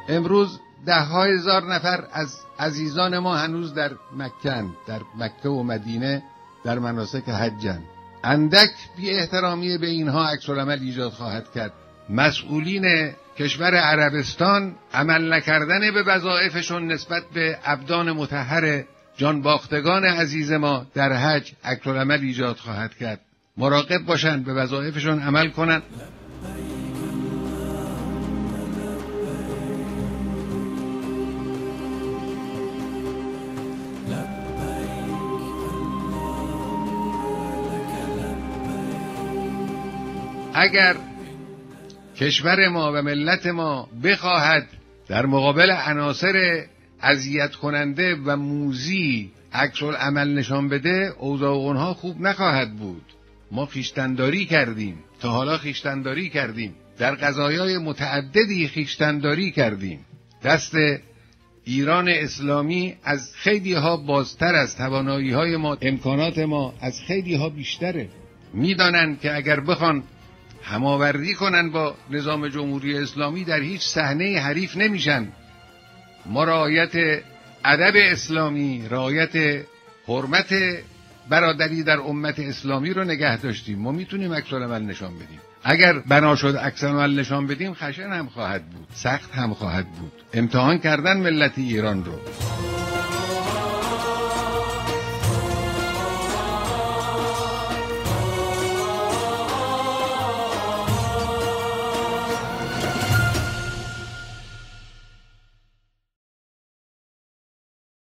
امروز 10,000 نفر از عزیزان ما هنوز در مکه و مدینه در مناسک حجن. اندک بی احترامی به اینها عکس‌العمل ایجاد خواهد کرد. مسئولین کشور عربستان عمل نکردن به وظایفشون نسبت به ابدان مطهر جانباختگان عزیز ما در حج عکس‌العمل ایجاد خواهد کرد. مراقب باشن، به وظایفشون عمل کنن. اگر کشور ما و ملت ما بخواهد در مقابل عناصر اذیت کننده و موذی عکس‌العمل نشان بده، اوضاع اونها خوب نخواهد بود. ما خویشتنداری کردیم، تا حالا خویشتنداری کردیم، در قضایای متعددی خویشتنداری کردیم. دست ایران اسلامی از خیلی ها بازتر است، توانایی های ما، امکانات ما از خیلی ها بیشتره. میدانن که اگر بخوان هماوردی کنن با نظام جمهوری اسلامی در هیچ صحنه حریف نمیشن. ما رعایت ادب اسلامی، رعایت حرمت برادری در امت اسلامی رو نگه داشتیم. ما میتونیم عکس‌العمل نشان بدیم. اگر بنا شد عکس‌العمل نشان بدیم، خشن هم خواهد بود، سخت هم خواهد بود. امتحان کردن ملت ایران رو.